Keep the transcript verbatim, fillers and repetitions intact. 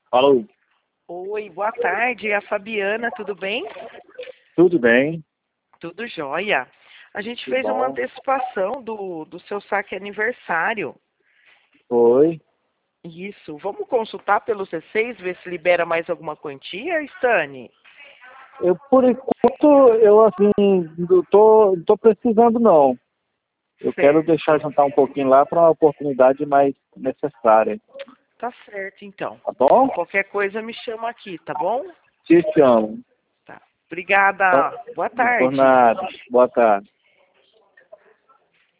Falou, Oi, boa tarde. É a Fabiana, tudo bem? tudo bem? Tudo jóia. A gente Que fez uma bom. antecipação do, do seu saque aniversário. Foi. Isso. Vamos consultar pelo C seis, ver se libera mais alguma quantia, Stane? Eu, por enquanto, eu assim, não tô, não tô precisando não. Eu quero Certo. deixar juntar um pouquinho lá para uma oportunidade mais necessária. Tá certo, então. Tá bom? Qualquer coisa me chama aqui, tá bom? Te chamo. Tá. Obrigada. Então, Boa por tarde. nada. Boa tarde.